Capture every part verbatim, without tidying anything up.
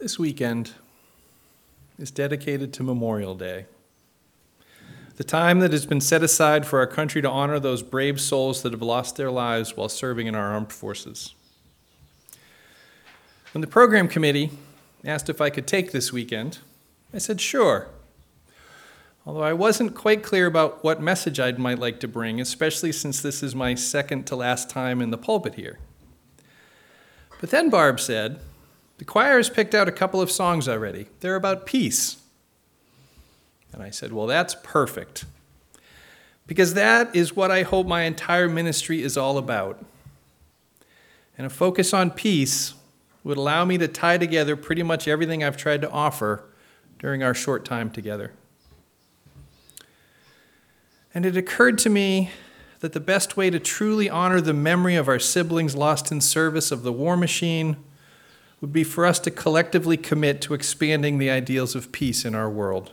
This weekend is dedicated to Memorial Day, the time that has been set aside for our country to honor those brave souls that have lost their lives while serving in our armed forces. When the program committee asked if I could take this weekend, I said sure, although I wasn't quite clear about what message I might like to bring, especially since this is my second to last time in the pulpit here. But then Barb said, the choir has picked out a couple of songs already. They're about peace. And I said, well, that's perfect, because that is what I hope my entire ministry is all about. And a focus on peace would allow me to tie together pretty much everything I've tried to offer during our short time together. And it occurred to me that the best way to truly honor the memory of our siblings lost in service of the war machine would be for us to collectively commit to expanding the ideals of peace in our world.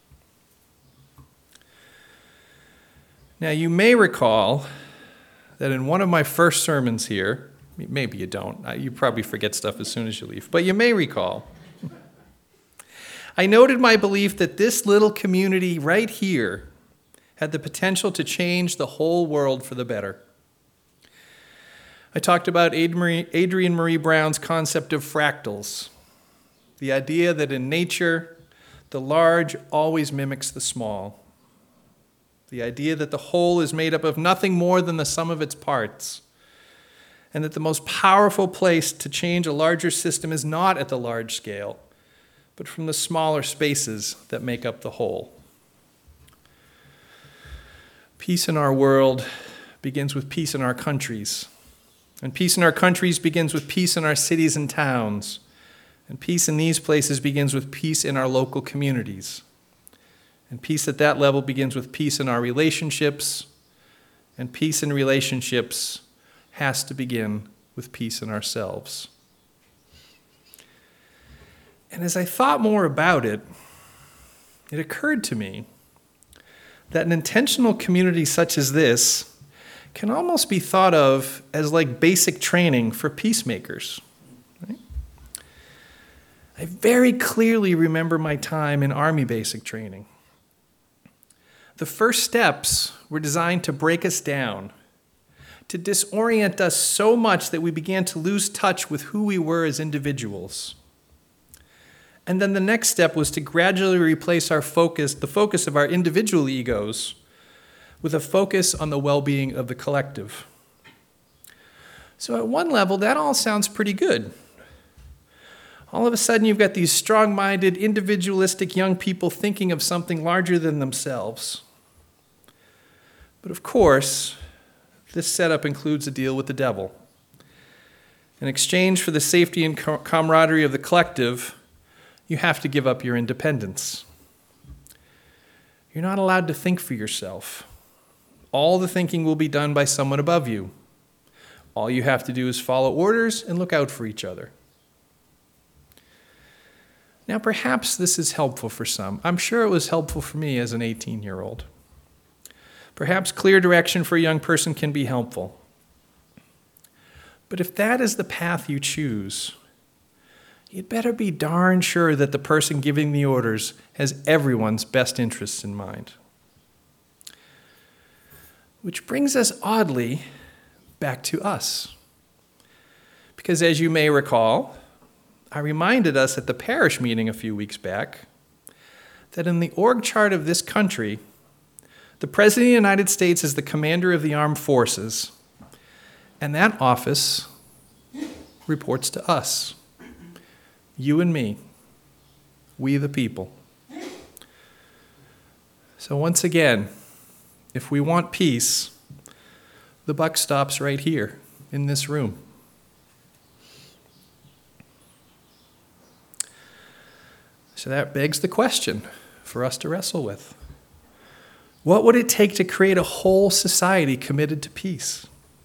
Now, you may recall that in one of my first sermons here, maybe you don't, you probably forget stuff as soon as you leave, but you may recall, I noted my belief that this little community right here had the potential to change the whole world for the better. I talked about Adrienne Maree Brown's concept of fractals, the idea that in nature, the large always mimics the small, the idea that the whole is made up of nothing more than the sum of its parts, and that the most powerful place to change a larger system is not at the large scale, but from the smaller spaces that make up the whole. Peace in our world begins with peace in our countries. And peace in our countries begins with peace in our cities and towns. And peace in these places begins with peace in our local communities. And peace at that level begins with peace in our relationships. And peace in relationships has to begin with peace in ourselves. And as I thought more about it, it occurred to me that an intentional community such as this can almost be thought of as like basic training for peacemakers. Right? I very clearly remember my time in Army basic training. The first steps were designed to break us down, to disorient us so much that we began to lose touch with who we were as individuals. And then the next step was to gradually replace our focus, the focus of our individual egos, with a focus on the well-being of the collective. So at one level, that all sounds pretty good. All of a sudden, you've got these strong-minded, individualistic young people thinking of something larger than themselves. But of course, this setup includes a deal with the devil. In exchange for the safety and camaraderie of the collective, you have to give up your independence. You're not allowed to think for yourself. All the thinking will be done by someone above you. All you have to do is follow orders and look out for each other. Now, perhaps this is helpful for some. I'm sure it was helpful for me as an eighteen-year-old. Perhaps clear direction for a young person can be helpful. But if that is the path you choose, you'd better be darn sure that the person giving the orders has everyone's best interests in mind. Which brings us oddly back to us. Because as you may recall, I reminded us at the parish meeting a few weeks back that in the org chart of this country, the President of the United States is the commander of the armed forces, and that office reports to us, you and me, we the people. So once again, if we want peace, the buck stops right here in this room. So that begs the question for us to wrestle with. What would it take to create a whole society committed to peace?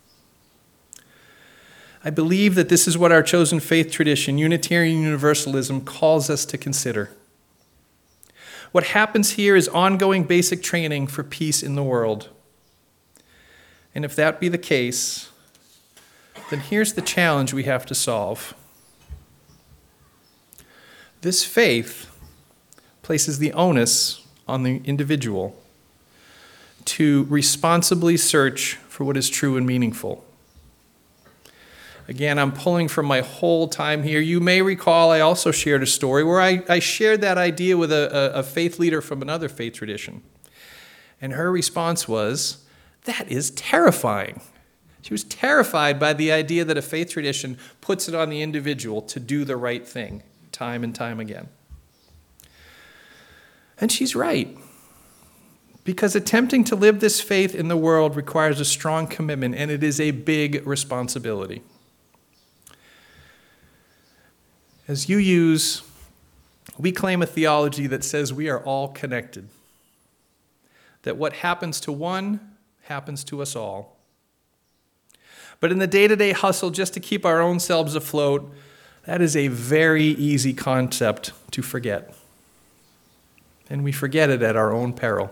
I believe that this is what our chosen faith tradition, Unitarian Universalism, calls us to consider. What happens here is ongoing basic training for peace in the world. And if that be the case, then here's the challenge we have to solve. This faith places the onus on the individual to responsibly search for what is true and meaningful. Again, I'm pulling from my whole time here. You may recall I also shared a story where I, I shared that idea with a, a, a faith leader from another faith tradition. And her response was, "That is terrifying." She was terrified by the idea that a faith tradition puts it on the individual to do the right thing time and time again. And she's right. Because attempting to live this faith in the world requires a strong commitment, and it is a big responsibility. As you use, we claim a theology that says we are all connected. That what happens to one happens to us all. But in the day-to-day hustle just to keep our own selves afloat, that is a very easy concept to forget. And we forget it at our own peril.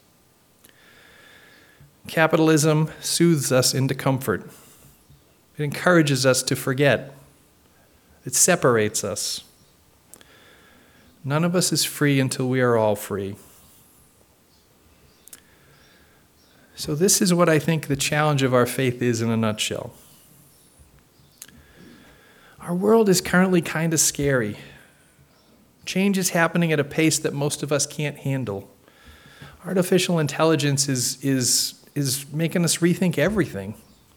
Capitalism soothes us into comfort. It encourages us to forget. It separates us. None of us is free until we are all free. So this is what I think the challenge of our faith is in a nutshell. Our world is currently kind of scary. Change is happening at a pace that most of us can't handle. Artificial intelligence is, is, is making us rethink everything,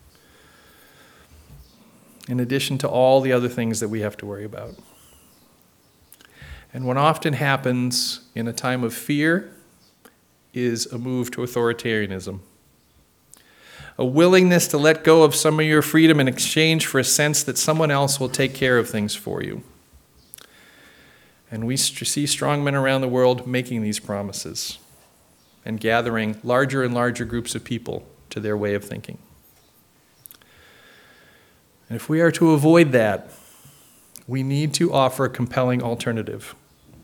in addition to all the other things that we have to worry about. And what often happens in a time of fear is a move to authoritarianism. A willingness to let go of some of your freedom in exchange for a sense that someone else will take care of things for you. And we see strong men around the world making these promises and gathering larger and larger groups of people to their way of thinking. And if we are to avoid that, we need to offer a compelling alternative.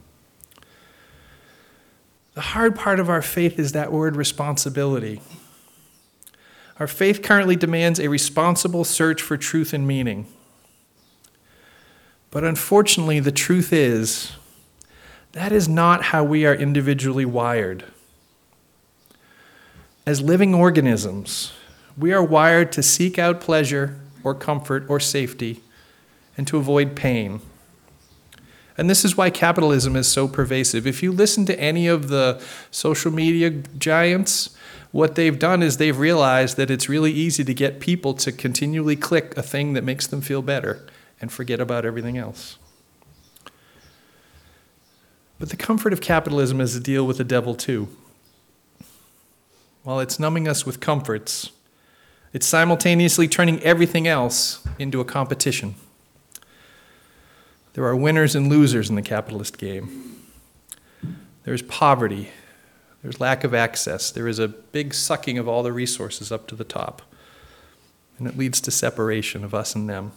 The hard part of our faith is that word responsibility. Our faith currently demands a responsible search for truth and meaning. But unfortunately, the truth is, that is not how we are individually wired. As living organisms, we are wired to seek out pleasure or comfort or safety and to avoid pain. And this is why capitalism is so pervasive. If you listen to any of the social media giants, what they've done is they've realized that it's really easy to get people to continually click a thing that makes them feel better and forget about everything else. But the comfort of capitalism is to deal with the devil too. While it's numbing us with comforts, it's simultaneously turning everything else into a competition. There are winners and losers in the capitalist game. There's poverty. There's lack of access. There is a big sucking of all the resources up to the top. And it leads to separation of us and them.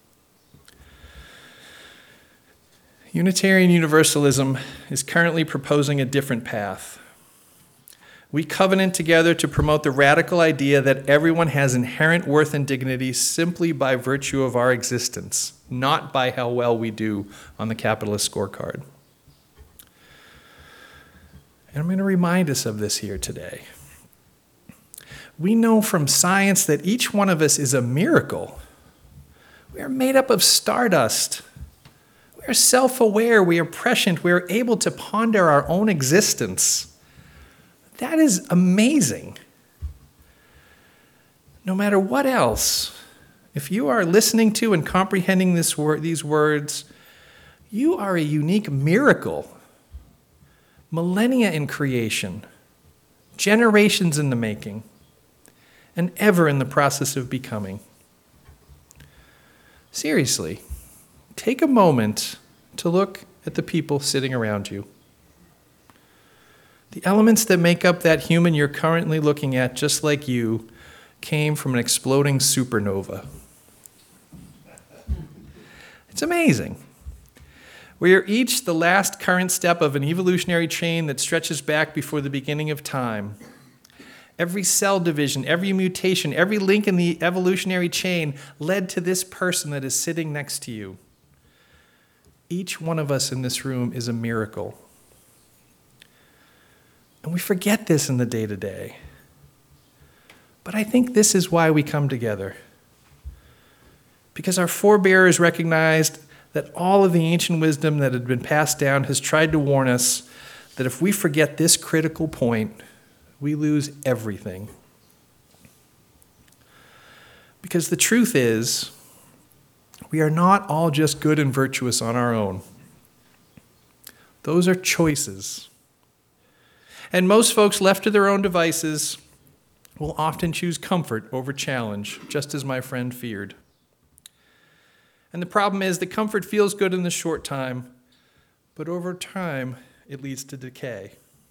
Unitarian Universalism is currently proposing a different path. We covenant together to promote the radical idea that everyone has inherent worth and dignity simply by virtue of our existence, not by how well we do on the capitalist scorecard. And I'm going to remind us of this here today. We know from science that each one of us is a miracle. We are made up of stardust. We are self-aware. We are prescient. We are able to ponder our own existence. That is amazing. No matter what else, if you are listening to and comprehending this word, these words, you are a unique miracle. Millennia in creation, generations in the making, and ever in the process of becoming. Seriously, take a moment to look at the people sitting around you. The elements that make up that human you're currently looking at, just like you, came from an exploding supernova. It's amazing. We are each the last current step of an evolutionary chain that stretches back before the beginning of time. Every cell division, every mutation, every link in the evolutionary chain led to this person that is sitting next to you. Each one of us in this room is a miracle. And we forget this in the day-to-day. But I think this is why we come together. Because our forebears recognized that all of the ancient wisdom that had been passed down has tried to warn us that if we forget this critical point, we lose everything. Because the truth is, we are not all just good and virtuous on our own. Those are choices. And most folks left to their own devices will often choose comfort over challenge, just as my friend feared. And the problem is that comfort feels good in the short time, but over time, it leads to decay.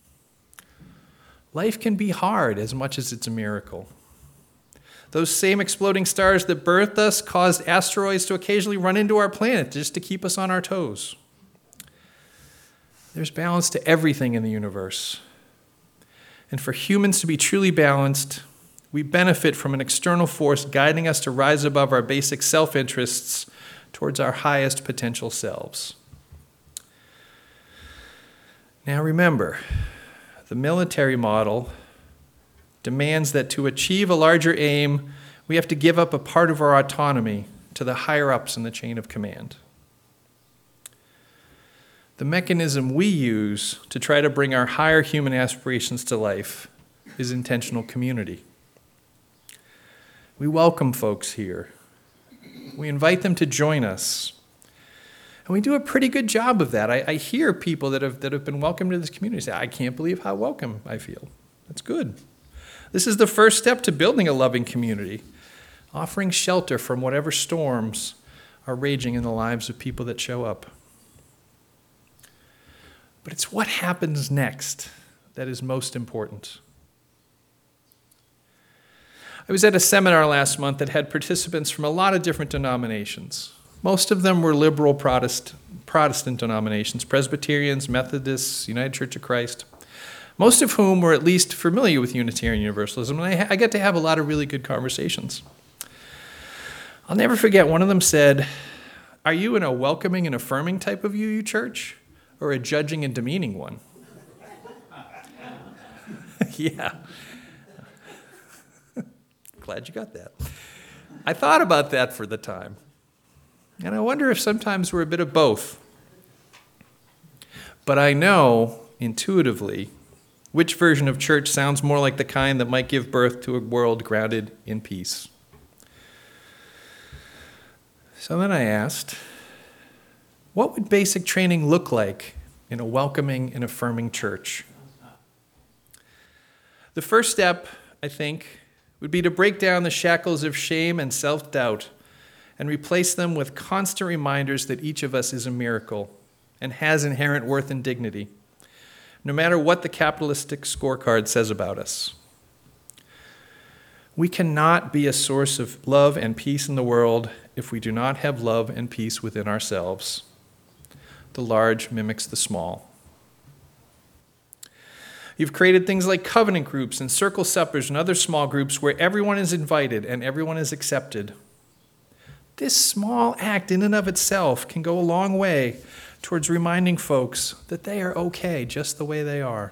Life can be hard as much as it's a miracle. Those same exploding stars that birthed us caused asteroids to occasionally run into our planet just to keep us on our toes. There's balance to everything in the universe. And for humans to be truly balanced, we benefit from an external force guiding us to rise above our basic self-interests towards our highest potential selves. Now remember, the military model demands that to achieve a larger aim, we have to give up a part of our autonomy to the higher-ups in the chain of command. The mechanism we use to try to bring our higher human aspirations to life is intentional community. We welcome folks here. We invite them to join us. And we do a pretty good job of that. I, I hear people that have, that have been welcomed to this community say, I can't believe how welcome I feel. That's good. This is the first step to building a loving community, offering shelter from whatever storms are raging in the lives of people that show up. But it's what happens next that is most important. I was at a seminar last month that had participants from a lot of different denominations. Most of them were liberal Protestant, Protestant denominations, Presbyterians, Methodists, United Church of Christ, most of whom were at least familiar with Unitarian Universalism, and I, I got to have a lot of really good conversations. I'll never forget, one of them said, "Are you in a welcoming and affirming type of U U church, or a judging and demeaning one?" Yeah. Glad you got that. I thought about that for the time. And I wonder if sometimes we're a bit of both. But I know, intuitively, which version of church sounds more like the kind that might give birth to a world grounded in peace. So then I asked, what would basic training look like in a welcoming and affirming church? The first step, I think, would be to break down the shackles of shame and self-doubt and replace them with constant reminders that each of us is a miracle and has inherent worth and dignity, no matter what the capitalistic scorecard says about us. We cannot be a source of love and peace in the world if we do not have love and peace within ourselves. The large mimics the small. You've created things like covenant groups and circle suppers and other small groups where everyone is invited and everyone is accepted. This small act in and of itself can go a long way towards reminding folks that they are okay just the way they are.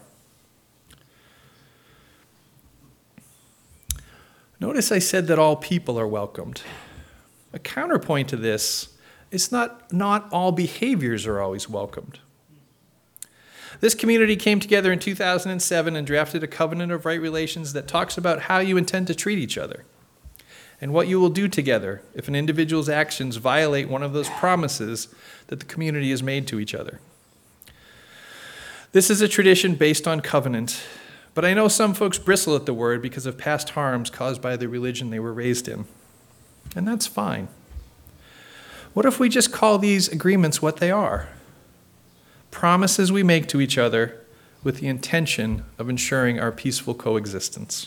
Notice I said that all people are welcomed. A counterpoint to this is not, not all behaviors are always welcomed. This community came together in two thousand seven and drafted a covenant of right relations that talks about how you intend to treat each other and what you will do together if an individual's actions violate one of those promises that the community has made to each other. This is a tradition based on covenant, but I know some folks bristle at the word because of past harms caused by the religion they were raised in. And that's fine. What if we just call these agreements what they are? Promises we make to each other with the intention of ensuring our peaceful coexistence.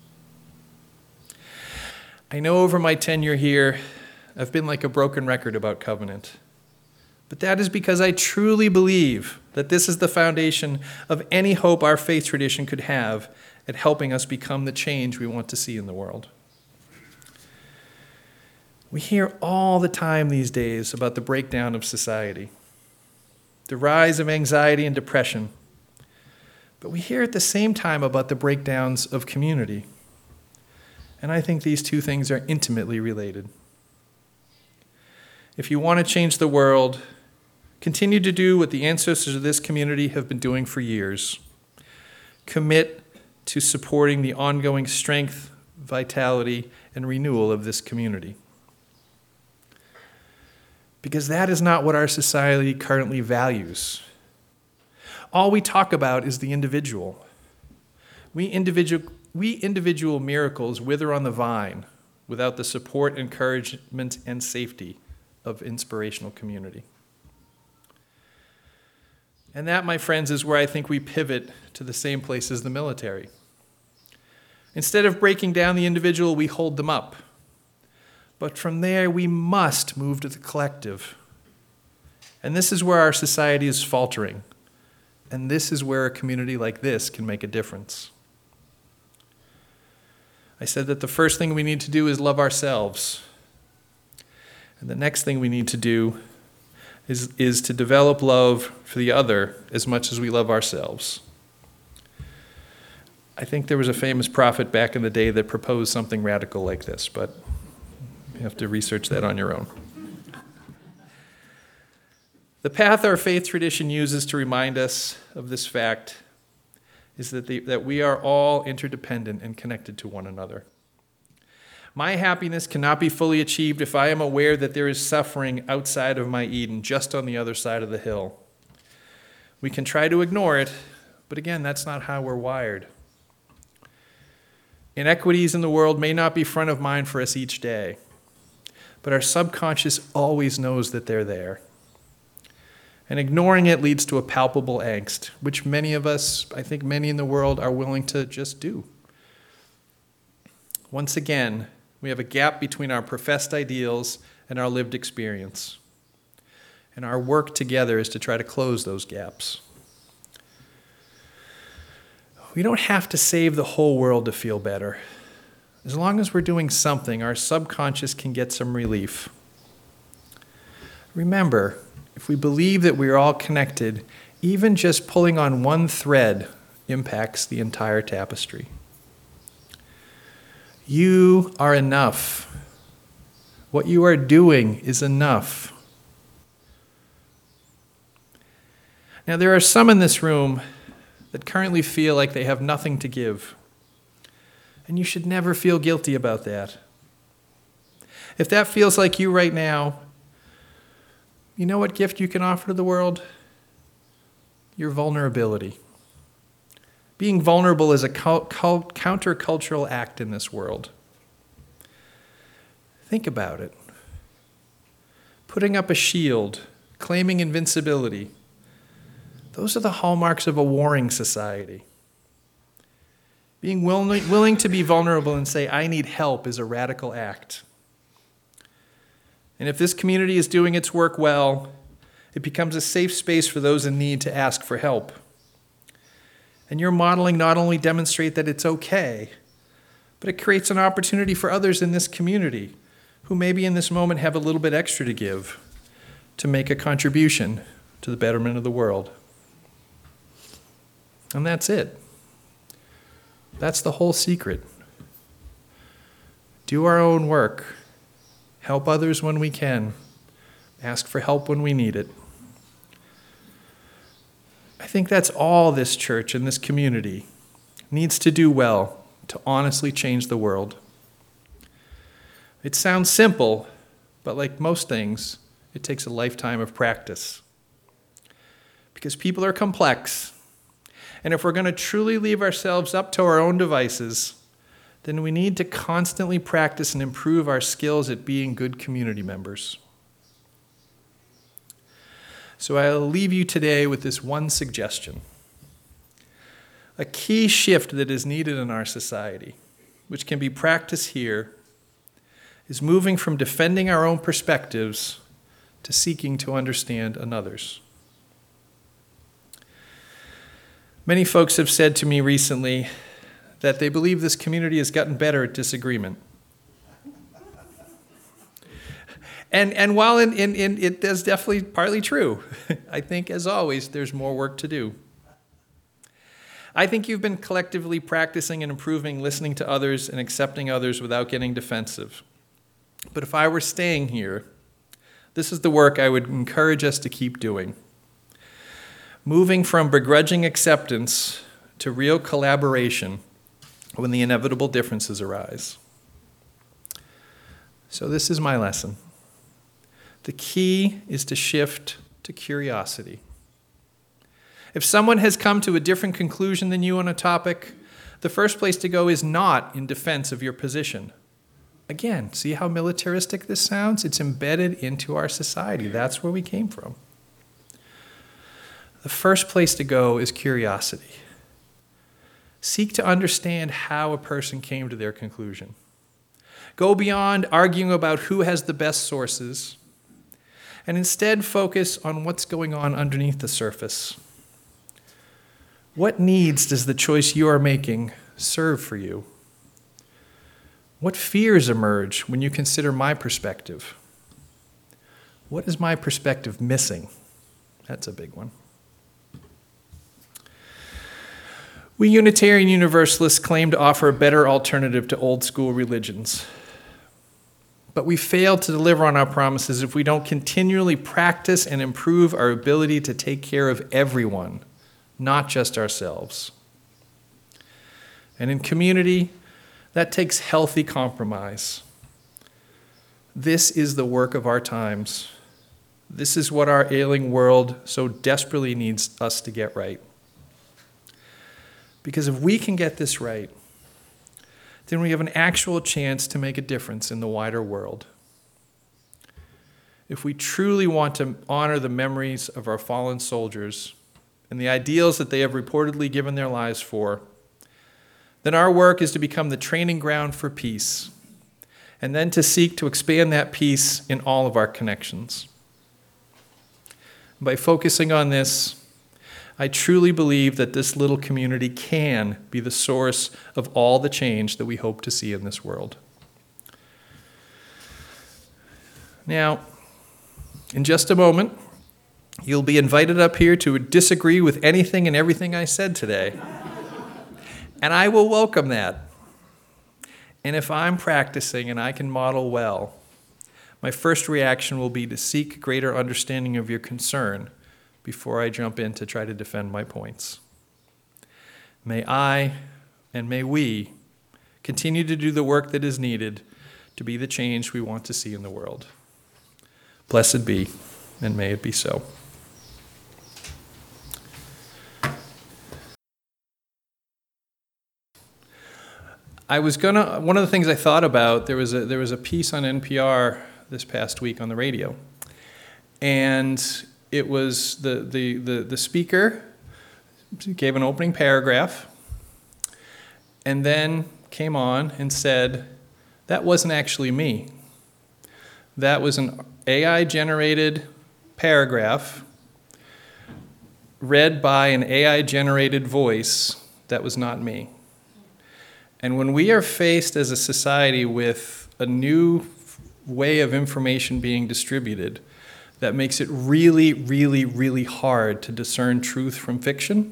I know over my tenure here, I've been like a broken record about covenant. But that is because I truly believe that this is the foundation of any hope our faith tradition could have at helping us become the change we want to see in the world. We hear all the time these days about the breakdown of society. the rise of anxiety and depression. But we hear at the same time about the breakdowns of community. And I think these two things are intimately related. If you want to change the world, continue to do what the ancestors of this community have been doing for years. Commit to supporting the ongoing strength, vitality, and renewal of this community. Because that is not what our society currently values. All we talk about is the individual. We individual, we individual miracles wither on the vine without the support, encouragement, and safety of inspirational community. And that, my friends, is where I think we pivot to the same place as the military. Instead of breaking down the individual, we hold them up. But from there, we must move to the collective. And this is where our society is faltering. And this is where a community like this can make a difference. I said that the first thing we need to do is love ourselves. And the next thing we need to do is, is to develop love for the other as much as we love ourselves. I think there was a famous prophet back in the day that proposed something radical like this, but you have to research that on your own. The path our faith tradition uses to remind us of this fact is that, the, that we are all interdependent and connected to one another. My happiness cannot be fully achieved if I am aware that there is suffering outside of my Eden, just on the other side of the hill. We can try to ignore it, but again, that's not how we're wired. Inequities in the world may not be front of mind for us each day, but our subconscious always knows that they're there. And ignoring it leads to a palpable angst, which many of us, I think many in the world, are willing to just do. Once again, we have a gap between our professed ideals and our lived experience. And our work together is to try to close those gaps. We don't have to save the whole world to feel better. As long as we're doing something, our subconscious can get some relief. Remember, if we believe that we are all connected, even just pulling on one thread impacts the entire tapestry. You are enough. What you are doing is enough. Now, there are some in this room that currently feel like they have nothing to give. And you should never feel guilty about that. If that feels like you right now, you know what gift you can offer to the world? Your vulnerability. Being vulnerable is a cult- cult- countercultural act in this world. Think about it. Putting up a shield, claiming invincibility, those are the hallmarks of a warring society. Being willing, willing to be vulnerable and say, I need help, is a radical act. And if this community is doing its work well, it becomes a safe space for those in need to ask for help. And your modeling not only demonstrates that it's okay, but it creates an opportunity for others in this community who maybe in this moment have a little bit extra to give to make a contribution to the betterment of the world. And that's it. That's the whole secret. Do our own work. Help others when we can. Ask for help when we need it. I think that's all this church and this community needs to do well to honestly change the world. It sounds simple, but like most things, it takes a lifetime of practice. Because people are complex, and if we're going to truly leave ourselves up to our own devices, then we need to constantly practice and improve our skills at being good community members. So I'll leave you today with this one suggestion. A key shift that is needed in our society, which can be practiced here, is moving from defending our own perspectives to seeking to understand another's. Many folks have said to me recently that they believe this community has gotten better at disagreement. And and while in, in, in it is definitely partly true, I think, as always, there's more work to do. I think you've been collectively practicing and improving listening to others and accepting others without getting defensive. But if I were staying here, this is the work I would encourage us to keep doing. Moving from begrudging acceptance to real collaboration when the inevitable differences arise. So this is my lesson. The key is to shift to curiosity. If someone has come to a different conclusion than you on a topic, the first place to go is not in defense of your position. Again, see how militaristic this sounds? It's embedded into our society. That's where we came from. The first place to go is curiosity. Seek to understand how a person came to their conclusion. Go beyond arguing about who has the best sources, and instead focus on what's going on underneath the surface. What needs does the choice you are making serve for you? What fears emerge when you consider my perspective? What is my perspective missing? That's a big one. We Unitarian Universalists claim to offer a better alternative to old school religions. But we fail to deliver on our promises if we don't continually practice and improve our ability to take care of everyone, not just ourselves. And in community, that takes healthy compromise. This is the work of our times. This is what our ailing world so desperately needs us to get right. Because if we can get this right, then we have an actual chance to make a difference in the wider world. If we truly want to honor the memories of our fallen soldiers and the ideals that they have reportedly given their lives for, then our work is to become the training ground for peace, and then to seek to expand that peace in all of our connections. By focusing on this, I truly believe that this little community can be the source of all the change that we hope to see in this world. Now, in just a moment, you'll be invited up here to disagree with anything and everything I said today. And I will welcome that. And if I'm practicing and I can model well, my first reaction will be to seek greater understanding of your concern before I jump in to try to defend my points. May I and may we continue to do the work that is needed to be the change we want to see in the world. Blessed be, and may it be so. I was gonna, one of the things I thought about, there was a, there was a piece on N P R this past week on the radio, and it was the, the, the, the speaker gave an opening paragraph and then came on and said, that wasn't actually me. That was an A I-generated paragraph read by an A I-generated voice that was not me. And when we are faced as a society with a new way of information being distributed, that makes it really, really, really hard to discern truth from fiction,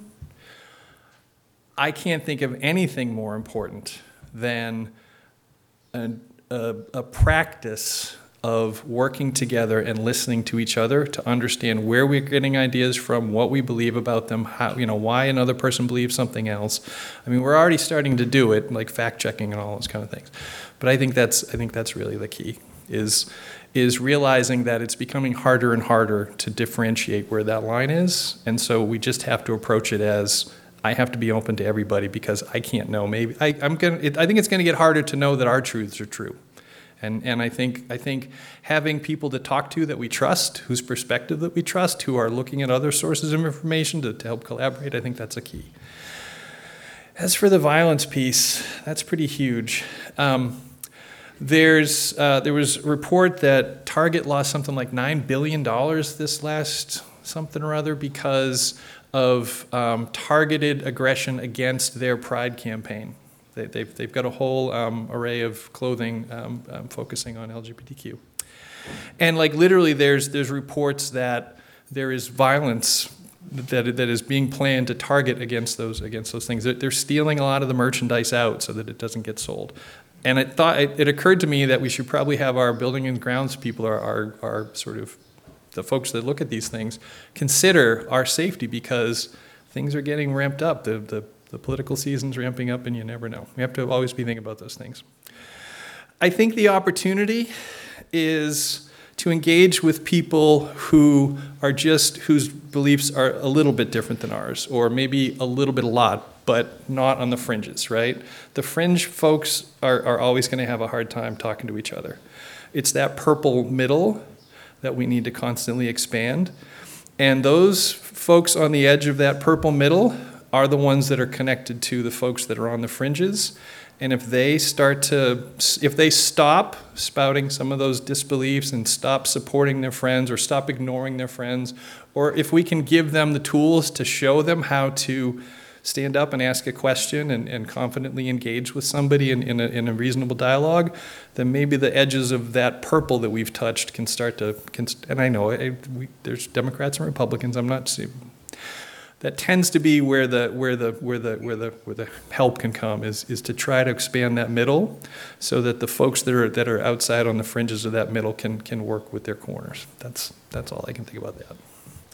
I can't think of anything more important than a, a, a practice of working together and listening to each other to understand where we're getting ideas from, what we believe about them, how, you know, why another person believes something else. I mean, we're already starting to do it, like fact-checking and all those kind of things. But I think that's I think that's really the key, is is realizing that it's becoming harder and harder to differentiate where that line is. And so we just have to approach it as, I have to be open to everybody because I can't know. Maybe I, I'm gonna. It, I think it's going to get harder to know that our truths are true. And and I think I think having people to talk to that we trust, whose perspective that we trust, who are looking at other sources of information to, to help collaborate, I think that's a key. As for the violence piece, that's pretty huge. Um, there's uh, there was a report that Target lost something like nine billion dollars this last something or other because of um, targeted aggression against their Pride campaign. They, they've, they've got a whole um, array of clothing um, um, focusing on L G B T Q. And like literally there's there's reports that there is violence that that is being planned to target against those against those things. They're, they're stealing a lot of the merchandise out so that it doesn't get sold. And it thought it, it occurred to me that we should probably have our building and grounds people, our, our our sort of the folks that look at these things, consider our safety, because things are getting ramped up. The the the political season's ramping up, and you never know. We have to always be thinking about those things. I think the opportunity is to engage with people who are just, whose beliefs are a little bit different than ours, or maybe a little bit a lot, but not on the fringes, right? The fringe folks are, are always going to have a hard time talking to each other. It's that purple middle that we need to constantly expand. And those folks on the edge of that purple middle are the ones that are connected to the folks that are on the fringes. And if they start to, if they stop spouting some of those disbeliefs and stop supporting their friends or stop ignoring their friends, or if we can give them the tools to show them how to stand up and ask a question and, and confidently engage with somebody in, in, a, in a reasonable dialogue, then maybe the edges of that purple that we've touched can start to, can, and I know I, we, there's Democrats and Republicans, I'm not that tends to be where the where the where the where the where the help can come, is is to try to expand that middle, so that the folks that are that are outside on the fringes of that middle can can work with their corners. That's that's all I can think about that.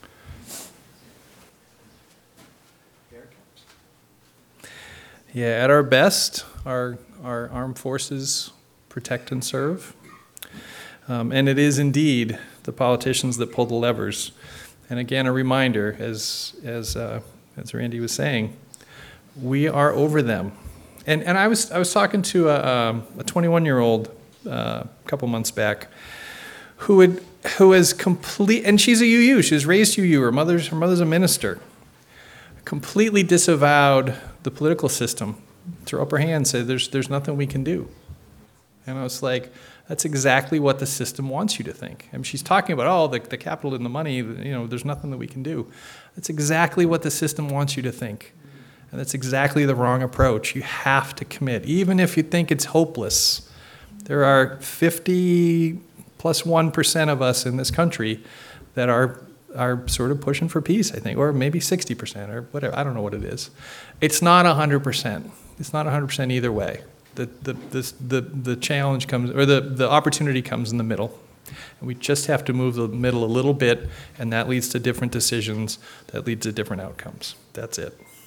Yeah, at our best, our our armed forces protect and serve, um, and it is indeed the politicians that pull the levers. And again, a reminder, as as uh, as Randy was saying, we are over them. And and I was I was talking to a um, a twenty-one-year-old uh, a couple months back, who had who has complete, and she's a U U. She was raised U U. Her mother's her mother's a minister. Completely disavowed the political system. Threw up her hand, said, "There's there's nothing we can do." And I was like, that's exactly what the system wants you to think. I mean, she's talking about, oh, the, the capital and the money, you know, there's nothing that we can do. That's exactly what the system wants you to think. And that's exactly the wrong approach. You have to commit. Even if you think it's hopeless, there are fifty plus one percent of us in this country that are are sort of pushing for peace, I think, or maybe sixty percent or whatever. I don't know what it is. It's not one hundred percent. It's not one hundred percent either way. The, the, this, the, the challenge comes, or the, the opportunity comes in the middle. And we just have to move the middle a little bit, and that leads to different decisions, that leads to different outcomes. That's it.